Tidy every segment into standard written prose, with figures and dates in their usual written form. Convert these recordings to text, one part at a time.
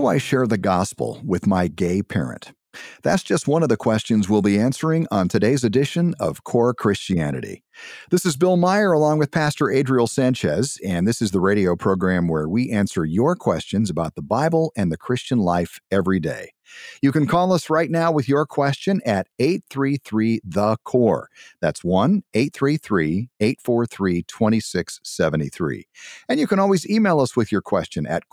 do I share the gospel with my gay parent? That's just one of the questions we'll be answering on today's edition of Core Christianity. This is Bill Meyer along with Pastor Adriel Sanchez, and this is the radio program where we answer your questions about the Bible and the Christian life every day. You can call us right now with your question at 833-THE-CORE. That's 1-833-843-2673. And you can always email us with your question at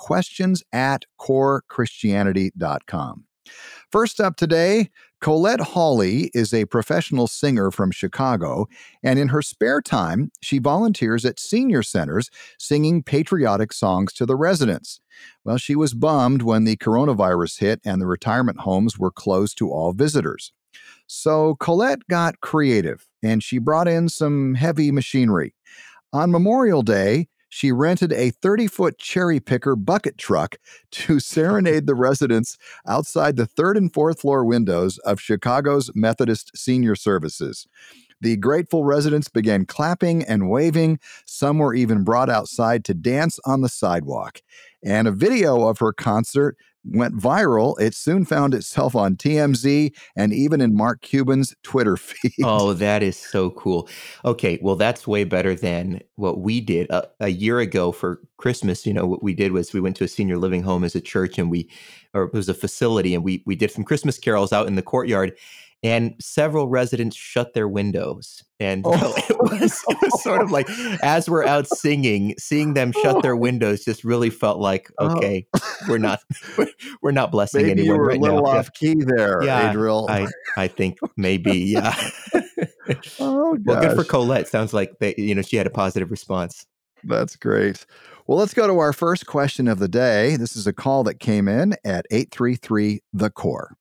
questions@corechristianity.com. First up today, Colette Hawley is a professional singer from Chicago, and in her spare time, she volunteers at senior centers singing patriotic songs to the residents. Well, she was bummed when the coronavirus hit and the retirement homes were closed to all visitors. So Colette got creative, and she brought in some heavy machinery. On Memorial Day, she rented a 30-foot cherry picker bucket truck to serenade the residents outside the third and fourth floor windows of Chicago's Methodist Senior Services. The grateful residents began clapping and waving. Some were even brought outside to dance on the sidewalk. And a video of her concert went viral. It soon found itself on TMZ and even in Mark Cuban's Twitter feed. Oh, that is so cool. Okay, well, that's way better than what we did a year ago for Christmas. You know, what we did was we went to a senior living home as a church, and it was a facility, and we did some Christmas carols out in the courtyard. And several residents shut their windows. And it was sort of like, as we're out singing, seeing them shut their windows just really felt like, okay, we're not blessing maybe anyone you were right a little now. off key there, Adriel. I think maybe, yeah. Oh, gosh. Well, good for Colette. Sounds like she had a positive response. That's great. Well, let's go to our first question of the day. This is a call that came in at 833-THE-CORE.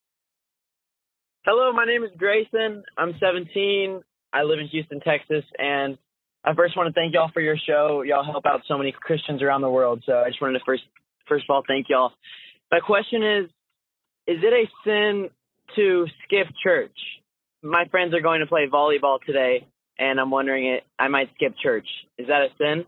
Hello, my name is Grayson. I'm 17. I live in Houston, Texas, and I first want to thank y'all for your show. Y'all help out so many Christians around the world, so I just wanted to first of all thank y'all. My question is it a sin to skip church? My friends are going to play volleyball today, and I'm wondering I might skip church. Is that a sin?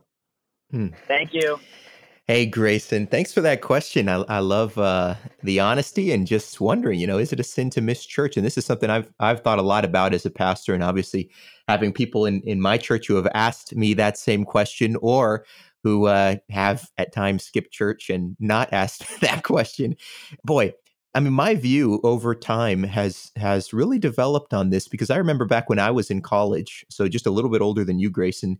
Thank you. Hey, Grayson, thanks for that question. I love the honesty and just wondering, is it a sin to miss church? And this is something I've thought a lot about as a pastor, and obviously having people in my church who have asked me that same question, or who have at times skipped church and not asked that question. Boy, I mean, my view over time has really developed on this, because I remember back when I was in college, so just a little bit older than you, Grayson,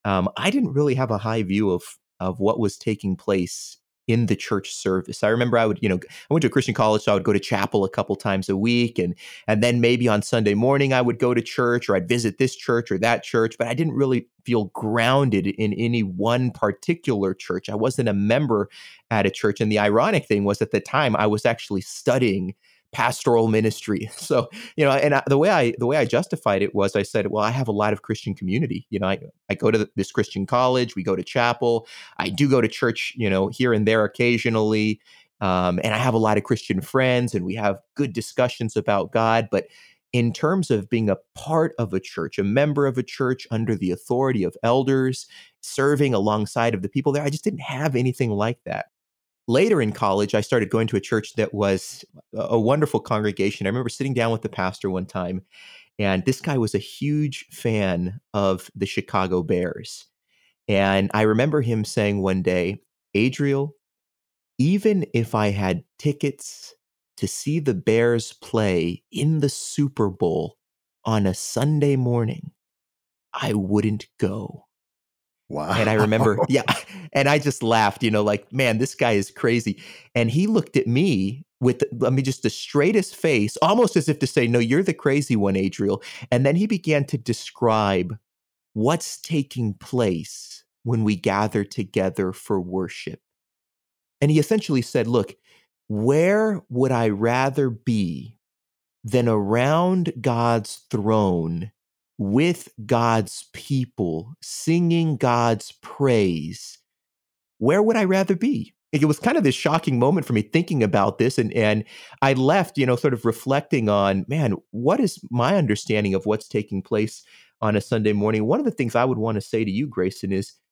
I didn't really have a high view of what was taking place in the church service. I remember I went to a Christian college, so I would go to chapel a couple times a week. And then maybe on Sunday morning, I would go to church, or I'd visit this church or that church, but I didn't really feel grounded in any one particular church. I wasn't a member at a church. And the ironic thing was, at the time, I was actually studying pastoral ministry. So, the way I justified it was, I said, well, I have a lot of Christian community. I go to this Christian college, we go to chapel, I do go to church, here and there occasionally. And I have a lot of Christian friends, and we have good discussions about God. But in terms of being a part of a church, a member of a church under the authority of elders, serving alongside of the people there, I just didn't have anything like that. Later in college, I started going to a church that was a wonderful congregation. I remember sitting down with the pastor one time, and this guy was a huge fan of the Chicago Bears. And I remember him saying one day, Adriel, even if I had tickets to see the Bears play in the Super Bowl on a Sunday morning, I wouldn't go. Wow. And I remember, and I just laughed, like, man, this guy is crazy. And he looked at me with, just the straightest face, almost as if to say, no, you're the crazy one, Adriel. And then he began to describe what's taking place when we gather together for worship. And he essentially said, look, where would I rather be than around God's throne with God's people, singing God's praise? Where would I rather be? It was kind of this shocking moment for me thinking about this. And I left, sort of reflecting on, man, what is my understanding of what's taking place on a Sunday morning? One of the things I would want to say to you, Grayson, is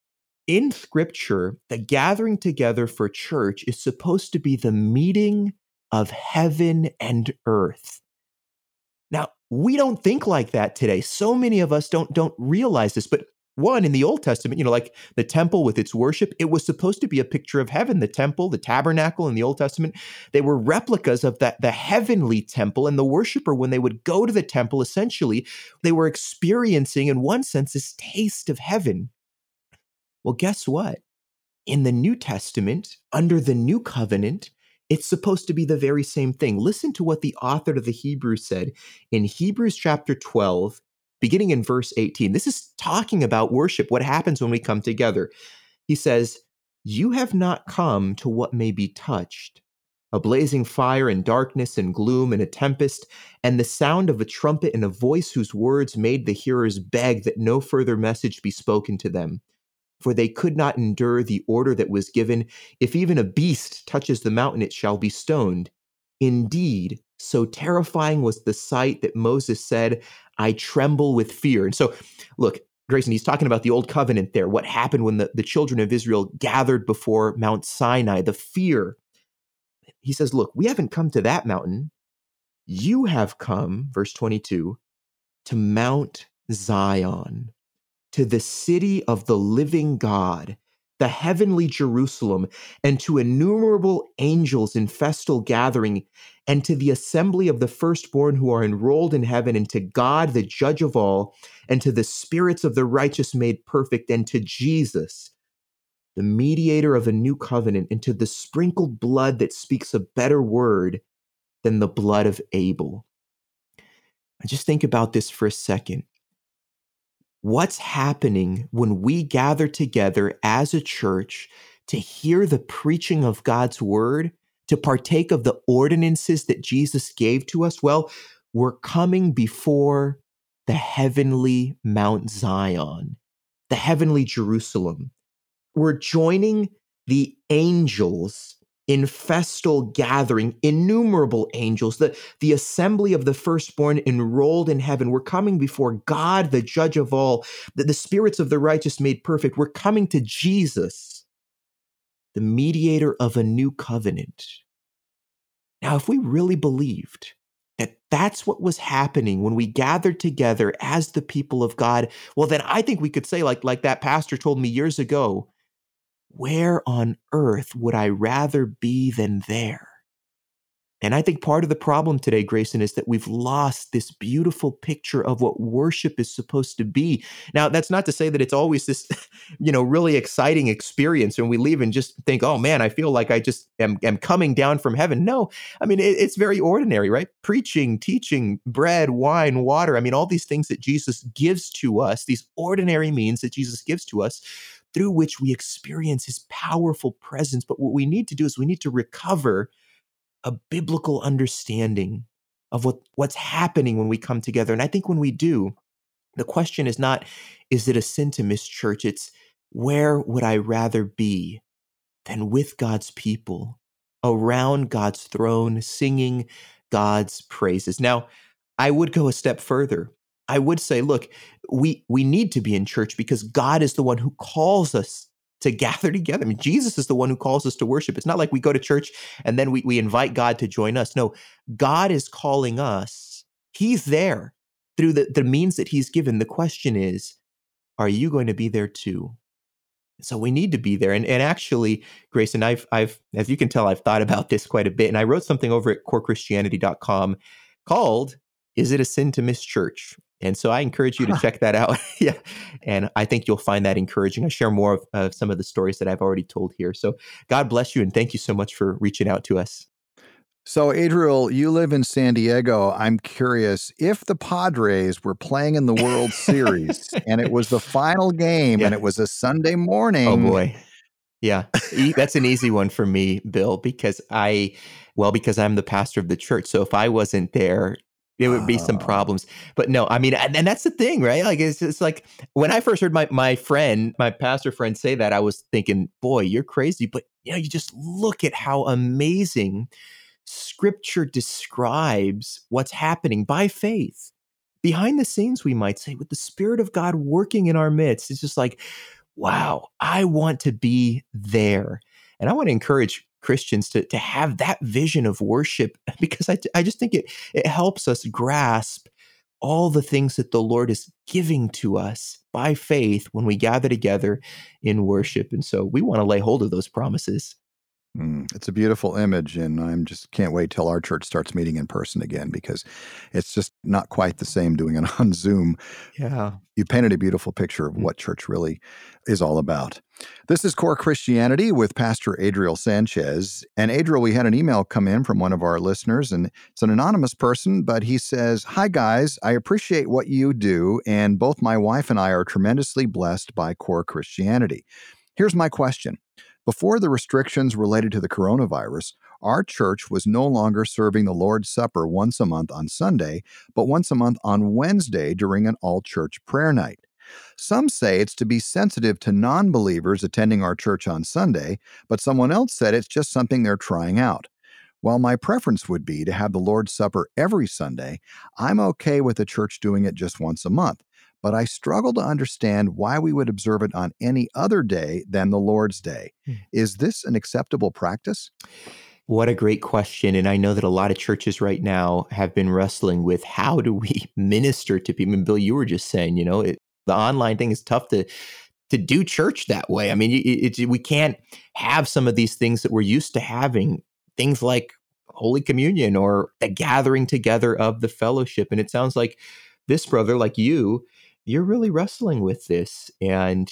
in Scripture, the gathering together for church is supposed to be the meeting of heaven and earth. Now, we don't think like that today. So many of us don't realize this, but one, in the Old Testament, like the temple with its worship, it was supposed to be a picture of heaven. The temple, the tabernacle in the Old Testament, they were replicas of the heavenly temple. And the worshiper, when they would go to the temple, essentially, they were experiencing, in one sense, this taste of heaven. Well, guess what? In the New Testament, under the new covenant, it's supposed to be the very same thing. Listen to what the author of the Hebrews said in Hebrews chapter 12, beginning in verse 18. This is talking about worship, what happens when we come together. He says, "You have not come to what may be touched, a blazing fire and darkness and gloom and a tempest, and the sound of a trumpet and a voice whose words made the hearers beg that no further message be spoken to them. For they could not endure the order that was given. If even a beast touches the mountain, it shall be stoned. Indeed, so terrifying was the sight that Moses said, I tremble with fear." And so, look, Grayson, he's talking about the old covenant there, what happened when the children of Israel gathered before Mount Sinai, the fear. He says, look, we haven't come to that mountain. You have come, verse 22, to Mount Zion, to the city of the living God, the heavenly Jerusalem, and to innumerable angels in festal gathering, and to the assembly of the firstborn who are enrolled in heaven, and to God, the judge of all, and to the spirits of the righteous made perfect, and to Jesus, the mediator of a new covenant, and to the sprinkled blood that speaks a better word than the blood of Abel. I just think about this for a second. What's happening when we gather together as a church to hear the preaching of God's word, to partake of the ordinances that Jesus gave to us? Well, we're coming before the heavenly Mount Zion, the heavenly Jerusalem. We're joining the angels in festal gathering, innumerable angels, the assembly of the firstborn enrolled in heaven. We're coming before God, the judge of all, the spirits of the righteous made perfect. We're coming to Jesus, the mediator of a new covenant. Now, if we really believed that that's what was happening when we gathered together as the people of God, well, then I think we could say, like that pastor told me years ago, where on earth would I rather be than there? And I think part of the problem today, Grayson, is that we've lost this beautiful picture of what worship is supposed to be. Now, that's not to say that it's always this, really exciting experience and we leave and just think, oh man, I feel like I just am coming down from heaven. No, I mean, it's very ordinary, right? Preaching, teaching, bread, wine, water. I mean, all these things that Jesus gives to us, these ordinary means that Jesus gives to us, through which we experience his powerful presence. But what we need to do is we need to recover a biblical understanding of what's happening when we come together. And I think when we do, the question is not, is it a sin to miss church? It's, where would I rather be than with God's people, around God's throne, singing God's praises? Now, I would go a step further. I would say, look, we need to be in church because God is the one who calls us to gather together. I mean, Jesus is the one who calls us to worship. It's not like we go to church and then we invite God to join us. No, God is calling us. He's there through the means that he's given. The question is, are you going to be there too? So we need to be there. And actually, Grayson, I've as you can tell, I've thought about this quite a bit. And I wrote something over at corechristianity.com called, Is It a Sin to Miss Church? And so I encourage you to check that out. Yeah. And I think you'll find that encouraging. I share more of some of the stories that I've already told here. So God bless you. And thank you so much for reaching out to us. So, Adriel, you live in San Diego. I'm curious, if the Padres were playing in the World Series and it was the final game and it was a Sunday morning. Oh, boy. Yeah, that's an easy one for me, Bill, because I'm the pastor of the church. So if I wasn't there, there would be some problems. But no, I mean, and that's the thing, right? Like, it's like when I first heard my pastor friend say that, I was thinking, boy, you're crazy. But, you just look at how amazing Scripture describes what's happening by faith. Behind the scenes, we might say, with the Spirit of God working in our midst. It's just like, wow, I want to be there. And I want to encourage Christians to have that vision of worship because I just think it helps us grasp all the things that the Lord is giving to us by faith when we gather together in worship. And so we want to lay hold of those promises. It's a beautiful image, and I'm just can't wait till our church starts meeting in person again because it's just not quite the same doing it on Zoom. Yeah. You painted a beautiful picture of what church really is all about. This is Core Christianity with Pastor Adriel Sanchez. And Adriel, we had an email come in from one of our listeners, and it's an anonymous person, but he says, "Hi guys, I appreciate what you do, and both my wife and I are tremendously blessed by Core Christianity. Here's my question. Before the restrictions related to the coronavirus, our church was no longer serving the Lord's Supper once a month on Sunday, but once a month on Wednesday during an all-church prayer night. Some say it's to be sensitive to non-believers attending our church on Sunday, but someone else said it's just something they're trying out. While my preference would be to have the Lord's Supper every Sunday, I'm okay with the church doing it just once a month. But I struggle to understand why we would observe it on any other day than the Lord's Day. Is this an acceptable practice?" What a great question. And I know that a lot of churches right now have been wrestling with how do we minister to people. And Bill, you were just saying, the online thing is tough to do church that way. I mean, we can't have some of these things that we're used to having, things like Holy Communion or the gathering together of the fellowship. And it sounds like this brother, like you're really wrestling with this. And,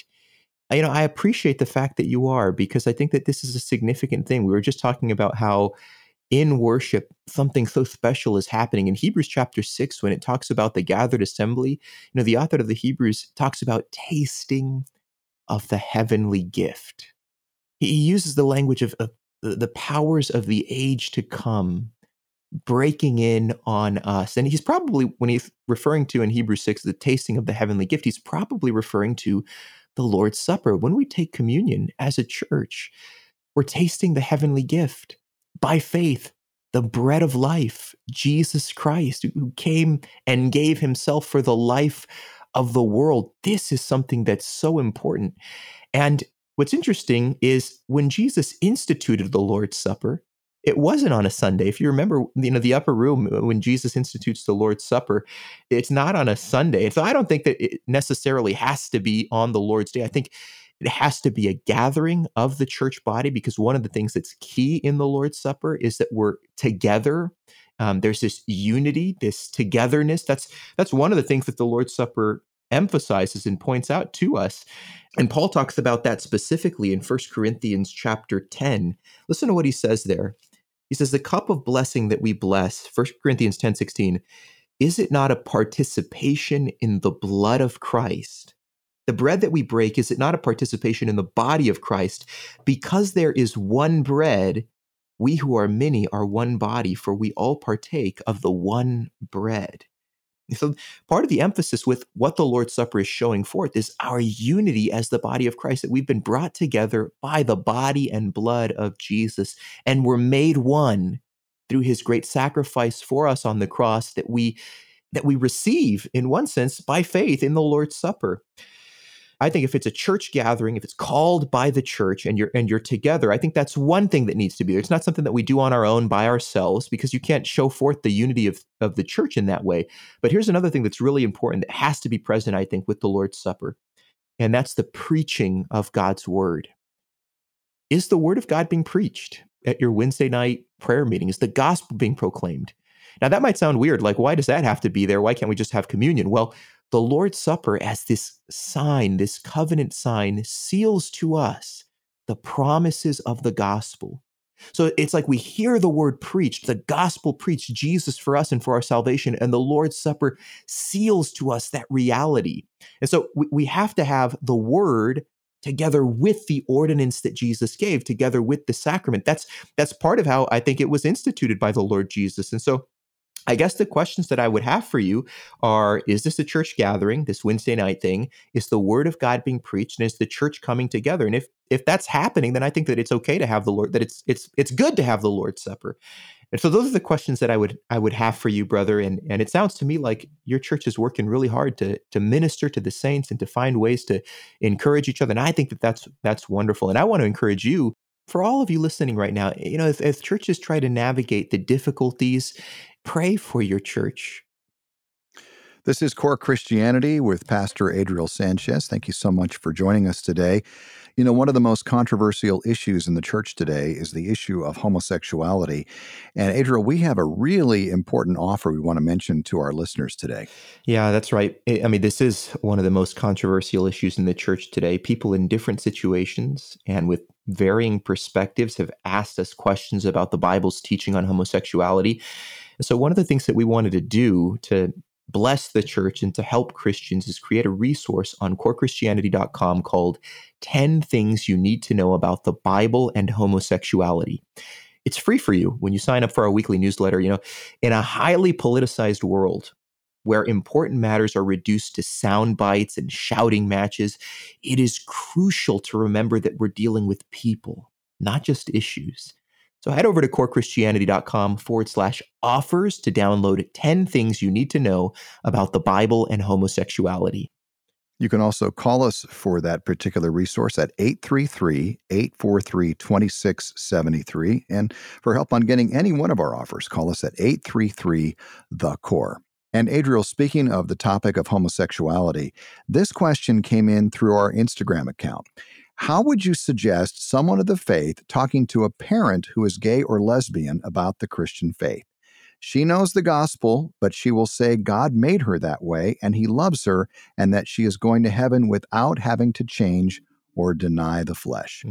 I appreciate the fact that you are, because I think that this is a significant thing. We were just talking about how in worship, something so special is happening. In Hebrews chapter 6, when it talks about the gathered assembly, the author of the Hebrews talks about tasting of the heavenly gift. He uses the language of the powers of the age to come breaking in on us. And he's probably, when he's referring to in Hebrews 6, the tasting of the heavenly gift, he's probably referring to the Lord's Supper. When we take communion as a church, we're tasting the heavenly gift by faith, the bread of life, Jesus Christ, who came and gave himself for the life of the world. This is something that's so important. And what's interesting is when Jesus instituted the Lord's Supper, it wasn't on a Sunday. If you remember, the upper room, when Jesus institutes the Lord's Supper, it's not on a Sunday. And so I don't think that it necessarily has to be on the Lord's Day. I think it has to be a gathering of the church body, because one of the things that's key in the Lord's Supper is that we're together. There's this unity, this togetherness. That's one of the things that the Lord's Supper emphasizes and points out to us. And Paul talks about that specifically in 1 Corinthians chapter 10. Listen to what he says there. He says, the cup of blessing that we bless, 1 Corinthians 10:16, is it not a participation in the blood of Christ? The bread that we break, is it not a participation in the body of Christ? Because there is one bread, we who are many are one body, for we all partake of the one bread. So part of the emphasis with what the Lord's Supper is showing forth is our unity as the body of Christ, that we've been brought together by the body and blood of Jesus, and we're made one through his great sacrifice for us on the cross, that we receive, in one sense, by faith in the Lord's Supper. I think if it's a church gathering, if it's called by the church and you're together, I think that's one thing that needs to be there. It's not something that we do on our own by ourselves, because you can't show forth the unity of the church in that way. But here's another thing that's really important that has to be present, I think, with the Lord's Supper, and that's the preaching of God's word. Is the word of God being preached at your Wednesday night prayer meeting? Is the gospel being proclaimed? Now, that might sound weird. Like, why does that have to be there? Why can't we just have communion? Well, the Lord's Supper, as this sign, this covenant sign, seals to us the promises of the gospel. So it's like we hear the word preached, the gospel preached, Jesus for us and for our salvation, and the Lord's Supper seals to us that reality. And so we have to have the word together with the ordinance that Jesus gave, together with the sacrament. That's part of how I think it was instituted by the Lord Jesus. And so I guess the questions that I would have for you are, is this a church gathering, this Wednesday night thing? Is the word of God being preached? And is the church coming together? And if that's happening, then I think that it's okay to have the Lord, that it's good to have the Lord's Supper. And so those are the questions that I would have for you, brother. And it sounds to me like your church is working really hard to minister to the saints and to find ways to encourage each other. And I think that that's wonderful. And I want to encourage you, for all of you listening right now, as churches try to navigate the difficulties, pray for your church. This is Core Christianity with Pastor Adriel Sanchez. Thank you so much for joining us today. One of the most controversial issues in the church today is the issue of homosexuality. And Adriel, we have a really important offer we want to mention to our listeners today. Yeah, that's right. I mean, this is one of the most controversial issues in the church today. People in different situations and with varying perspectives have asked us questions about the Bible's teaching on homosexuality. And so one of the things that we wanted to do to bless the church and to help Christians is create a resource on corechristianity.com called 10 Things You Need to Know About the Bible and Homosexuality. It's free for you when you sign up for our weekly newsletter. In a highly politicized world where important matters are reduced to sound bites and shouting matches, it is crucial to remember that we're dealing with people, not just issues. So head over to corechristianity.com/offers to download 10 things you need to know about the Bible and homosexuality. You can also call us for that particular resource at 833-843-2673. And for help on getting any one of our offers, call us at 833-THE-CORE. And Adriel, speaking of the topic of homosexuality, this question came in through our Instagram account. How would you suggest someone of the faith talking to a parent who is gay or lesbian about the Christian faith? She knows the gospel, but she will say God made her that way and he loves her and that she is going to heaven without having to change or deny the flesh.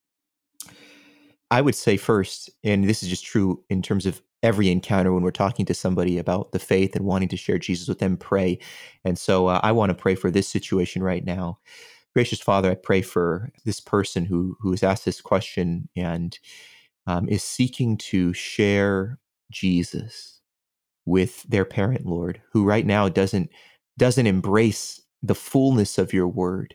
I would say first, and this is just true in terms of every encounter when we're talking to somebody about the faith and wanting to share Jesus with them, pray. And so I want to pray for this situation right now. Gracious Father, I pray for this person who has asked this question and is seeking to share Jesus with their parent, Lord, who right now doesn't embrace the fullness of your word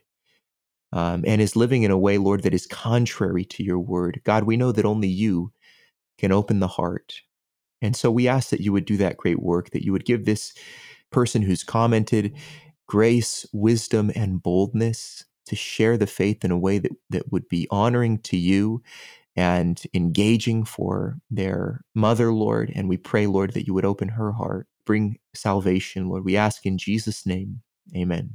and is living in a way, Lord, that is contrary to your word. God, we know that only you can open the heart. And so we ask that you would do that great work, that you would give this person who's commented grace, wisdom, and boldness to share the faith in a way that would be honoring to you and engaging for their mother, Lord. And we pray, Lord, that you would open her heart, bring salvation, Lord. We ask in Jesus' name, amen.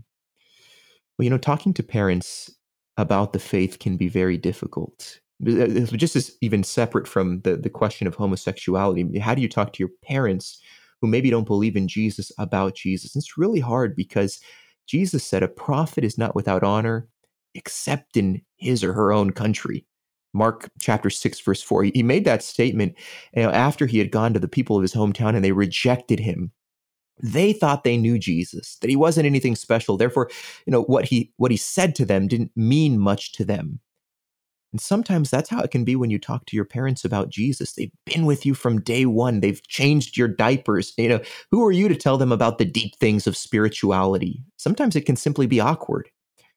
Well, talking to parents about the faith can be very difficult. Just as even separate from the question of homosexuality, how do you talk to your parents who maybe don't believe in Jesus about Jesus? It's really hard because Jesus said a prophet is not without honor except in his or her own country. Mark chapter 6, verse 4, he made that statement after he had gone to the people of his hometown and they rejected him. They thought they knew Jesus, that he wasn't anything special. Therefore, what he said to them didn't mean much to them. And sometimes that's how it can be when you talk to your parents about Jesus. They've been with you from day one. They've changed your diapers. Who are you to tell them about the deep things of spirituality? Sometimes it can simply be awkward.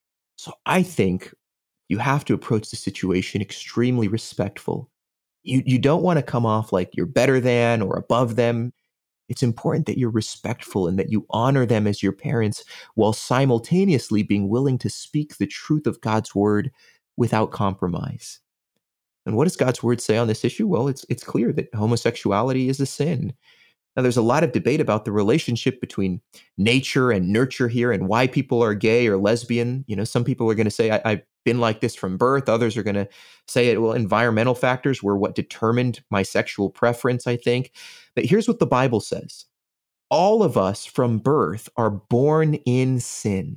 So I think you have to approach the situation extremely respectful. You don't want to come off like you're better than or above them. It's important that you're respectful and that you honor them as your parents while simultaneously being willing to speak the truth of God's word without compromise. And what does God's word say on this issue? Well, it's clear that homosexuality is a sin. Now, there's a lot of debate about the relationship between nature and nurture here and why people are gay or lesbian. Some people are going to say, I've been like this from birth. Others are going to say, environmental factors were what determined my sexual preference, I think. But here's what the Bible says. All of us from birth are born in sin.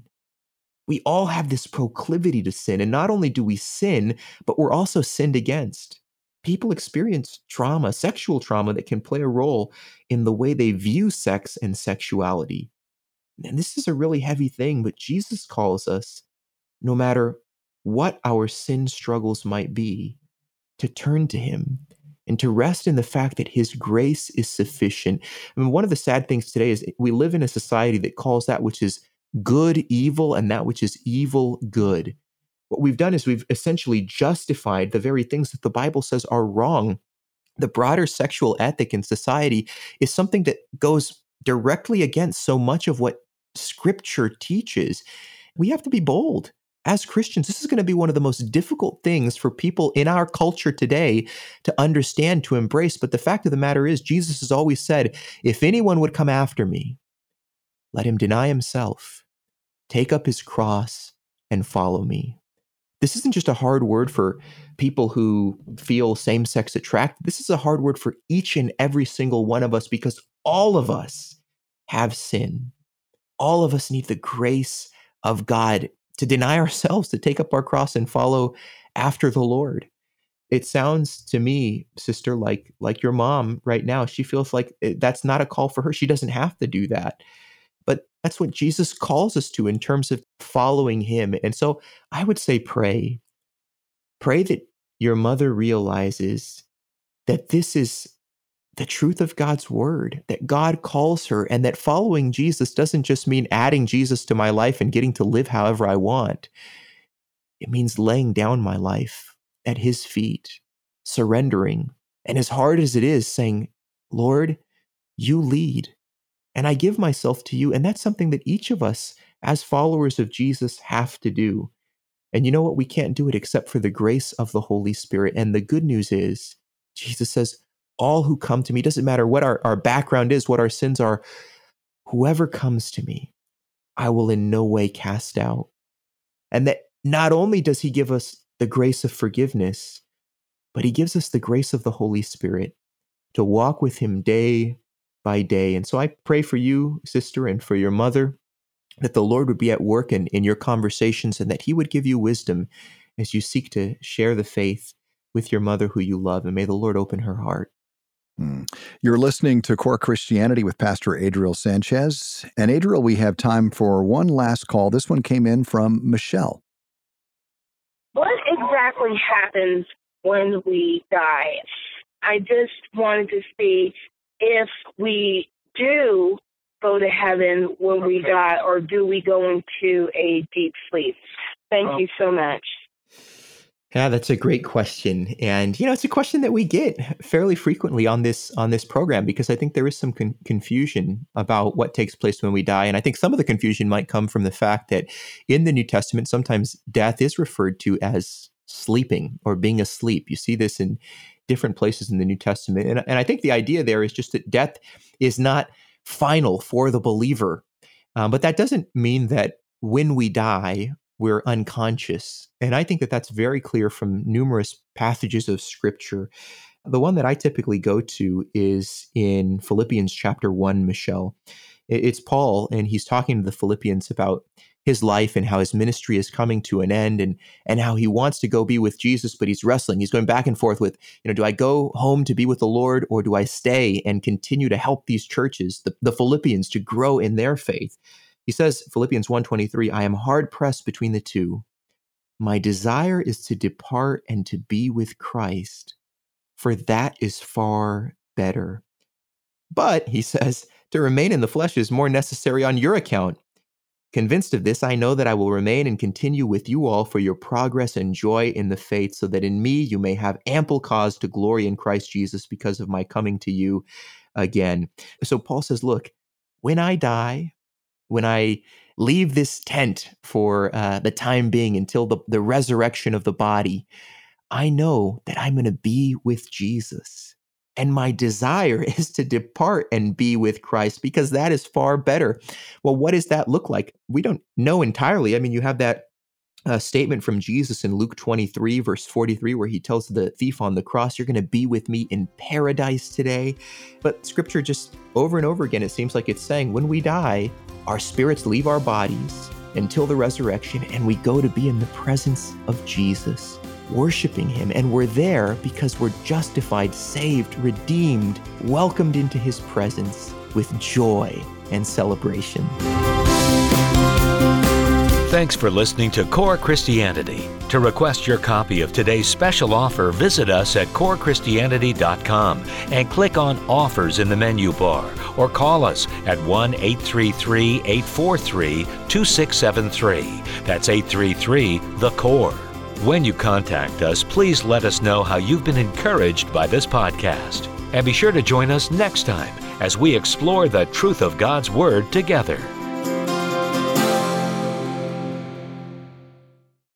We all have this proclivity to sin. And not only do we sin, but we're also sinned against. People experience trauma, sexual trauma, that can play a role in the way they view sex and sexuality. And this is a really heavy thing, but Jesus calls us, no matter what our sin struggles might be, to turn to him and to rest in the fact that his grace is sufficient. I mean, one of the sad things today is we live in a society that calls that which is good evil and that which is evil good. What we've done is we've essentially justified the very things that the Bible says are wrong, the broader sexual ethic in society is something that goes directly against so much of what Scripture teaches. We have to be bold. As Christians, this is going to be one of the most difficult things for people in our culture today to understand, to embrace. But the fact of the matter is, Jesus has always said, if anyone would come after me, let him deny himself, take up his cross, and follow me. This isn't just a hard word for people who feel same-sex attracted. This is a hard word for each and every single one of us, because all of us have sin. All of us need the grace of God to deny ourselves, to take up our cross and follow after the Lord. It sounds to me, sister, like your mom right now. She feels like that's not a call for her. She doesn't have to do that. But that's what Jesus calls us to in terms of following him. And so I would say pray. Pray that your mother realizes that this is the truth of God's word, that God calls her, and that following Jesus doesn't just mean adding Jesus to my life and getting to live however I want. It means laying down my life at his feet, surrendering, and as hard as it is, saying, Lord, you lead, and I give myself to you. And that's something that each of us as followers of Jesus have to do. And you know what? We can't do it except for the grace of the Holy Spirit. And the good news is, Jesus says, all who come to me, doesn't matter what our background is, what our sins are, whoever comes to me, I will in no way cast out. And that not only does he give us the grace of forgiveness, but he gives us the grace of the Holy Spirit to walk with him day by day. And so I pray for you, sister, and for your mother, that the Lord would be at work in your conversations, and that he would give you wisdom as you seek to share the faith with your mother who you love. And may the Lord open her heart. You're listening to Core Christianity with Pastor Adriel Sanchez. And Adriel, we have time for one last call. This one came in from Michelle. What exactly happens when we die? I just wanted to see if we do go to heaven when we die, or do we go into a deep sleep? Thank you so much. Yeah, that's a great question. And, it's a question that we get fairly frequently on this program, because I think there is some confusion about what takes place when we die. And I think some of the confusion might come from the fact that in the New Testament, sometimes death is referred to as sleeping or being asleep. You see this in different places in the New Testament. And I think the idea there is just that death is not final for the believer. But that doesn't mean that when we die, we're unconscious. And I think that that's very clear from numerous passages of Scripture. The one that I typically go to is in Philippians chapter 1, Michelle. It's Paul, and he's talking to the Philippians about his life and how his ministry is coming to an end, and how he wants to go be with Jesus, but he's wrestling. He's going back and forth with, do I go home to be with the Lord, or do I stay and continue to help these churches, the Philippians, to grow in their faith? He says, Philippians 1:23, I am hard pressed between the two. My desire is to depart and to be with Christ, for that is far better. But, he says, to remain in the flesh is more necessary on your account. Convinced of this, I know that I will remain and continue with you all for your progress and joy in the faith, so that in me you may have ample cause to glory in Christ Jesus because of my coming to you again. So Paul says, look, when I die, when I leave this tent for the time being until the resurrection of the body, I know that I'm going to be with Jesus. And my desire is to depart and be with Christ, because that is far better. Well, what does that look like? We don't know entirely. I mean, you have that statement from Jesus in Luke 23, verse 43, where he tells the thief on the cross, you're going to be with me in paradise today. But Scripture just over and over again, it seems like it's saying when we die, our spirits leave our bodies until the resurrection, and we go to be in the presence of Jesus, worshiping him. And we're there because we're justified, saved, redeemed, welcomed into his presence with joy and celebration. Thanks for listening to Core Christianity. To request your copy of today's special offer, visit us at corechristianity.com and click on Offers in the menu bar, or call us at 1-833-843-2673. That's 833-THE-CORE. When you contact us, please let us know how you've been encouraged by this podcast. And be sure to join us next time as we explore the truth of God's Word together.